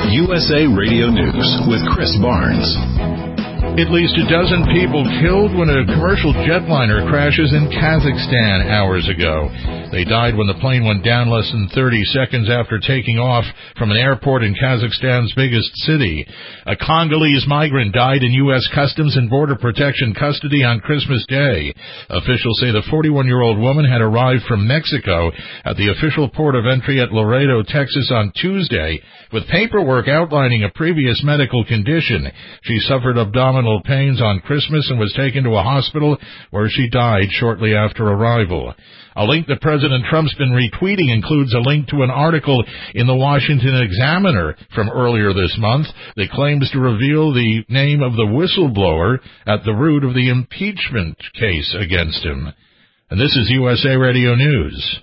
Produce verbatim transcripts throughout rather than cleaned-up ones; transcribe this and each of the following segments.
U S A Radio News with Chris Barnes. At least a dozen people killed when a commercial jetliner crashes in Kazakhstan hours ago. They died when the plane went down less than thirty seconds after taking off from an airport in Kazakhstan's biggest city. A Congolese migrant died in U S Customs and Border Protection custody on Christmas Day. Officials say the forty-one-year-old woman had arrived from Mexico at the official port of entry at Laredo, Texas on Tuesday with paperwork outlining a previous medical condition. She suffered abdominal pains on Christmas and was taken to a hospital where she died shortly after arrival. A link that President Trump's been retweeting includes a link to an article in the Washington Examiner from earlier this month that claims to reveal the name of the whistleblower at the root of the impeachment case against him. And this is U S A Radio News.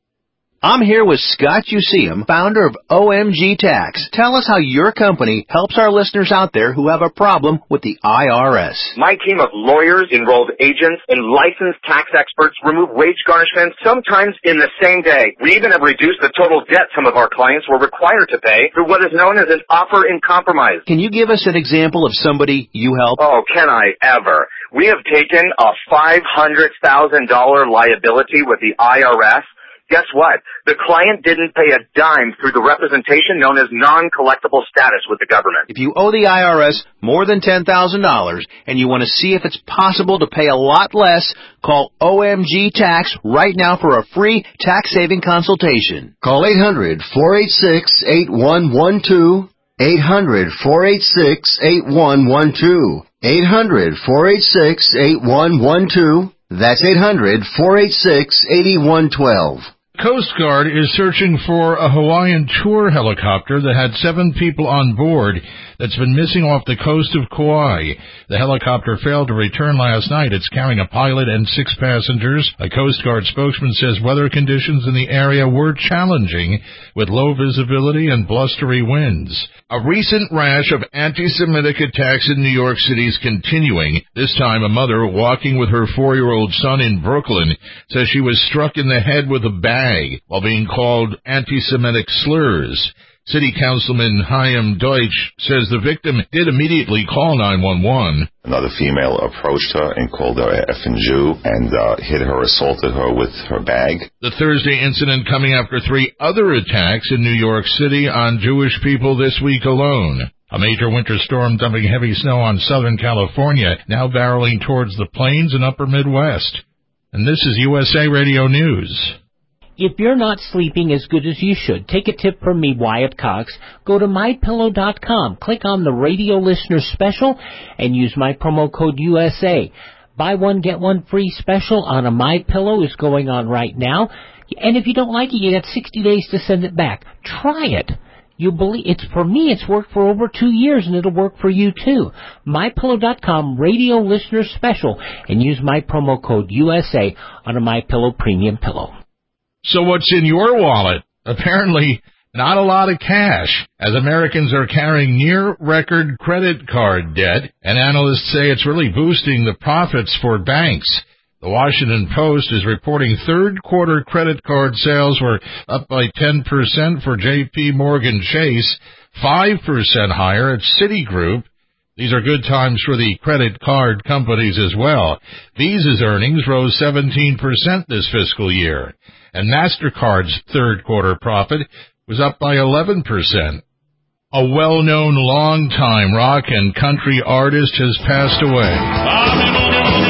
I'm here with Scott Useum, founder of O M G Tax. Tell us how your company helps our listeners out there who have a problem with the I R S. My team of lawyers, enrolled agents, and licensed tax experts remove wage garnishments sometimes in the same day. We even have reduced the total debt some of our clients were required to pay through what is known as an offer in compromise. Can you give us an example of somebody you help? Oh, can I ever? We have taken a five hundred thousand dollars liability with the I R S. Guess what? The client didn't pay a dime through the representation known as non-collectible status with the government. If you owe the I R S more than ten thousand dollars and you want to see if it's possible to pay a lot less, call O M G Tax right now for a free tax-saving consultation. Call eight hundred, four eight six, eight one one two, eight hundred, four eight six, eight one one two, eight hundred, four eight six, eight one one two. That's eight hundred, four eight six, eight one one two. Coast Guard is searching for a Hawaiian tour helicopter that had seven people on board that's been missing off the coast of Kauai. The helicopter failed to return last night. It's carrying a pilot and six passengers. A Coast Guard spokesman says weather conditions in the area were challenging with low visibility and blustery winds. A recent rash of anti-Semitic attacks in New York City is continuing. This time, a mother walking with her four-year-old son in Brooklyn says she was struck in the head with a bag while being called anti-Semitic slurs. City Councilman Chaim Deutsch says the victim did immediately call nine one one. Another female approached her and called her a effing Jew and uh, hit her, assaulted her with her bag. The Thursday incident coming after three other attacks in New York City on Jewish people this week alone. A major winter storm dumping heavy snow on Southern California, now barreling towards the plains and upper Midwest. And this is U S A Radio News. If you're not sleeping as good as you should, take a tip from me, Wyatt Cox. Go to my pillow dot com, click on the radio listener special, and use my promo code U S A. Buy one, get one free special on a MyPillow is going on right now. And if you don't like it, you got sixty days to send it back. Try it. You believe it's for me, it's worked for over two years, and it'll work for you too. my pillow dot com radio listener special, and use my promo code U S A on a MyPillow premium pillow. So what's in your wallet? Apparently not a lot of cash, as Americans are carrying near-record credit card debt, and analysts say it's really boosting the profits for banks. The Washington Post is reporting third-quarter credit card sales were up by ten percent for J P Morgan Chase, five percent higher at Citigroup. These are good times for the credit card companies as well. Visa's earnings rose seventeen percent this fiscal year, and MasterCard's third-quarter profit was up by eleven percent. A well-known long-time rock and country artist has passed away.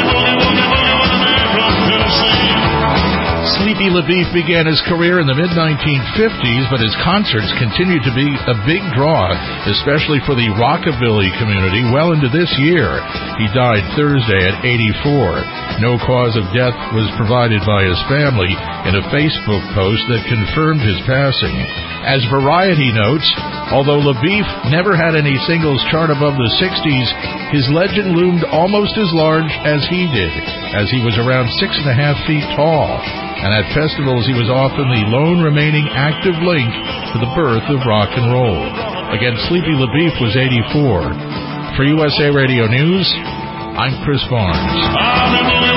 Sleepy LaBeef began his career in the mid nineteen fifties, but his concerts continued to be a big draw, especially for the rockabilly community, well into this year. He died Thursday at eighty-four. No cause of death was provided by his family in a Facebook post that confirmed his passing. As Variety notes, although LaBeef never had any singles chart above the sixties, his legend loomed almost as large as he did, as he was around six and a half feet tall. And at festivals, he was often the lone remaining active link to the birth of rock and roll. Again, Sleepy LaBeef was eighty-four. For U S A Radio News, I'm Chris Barnes.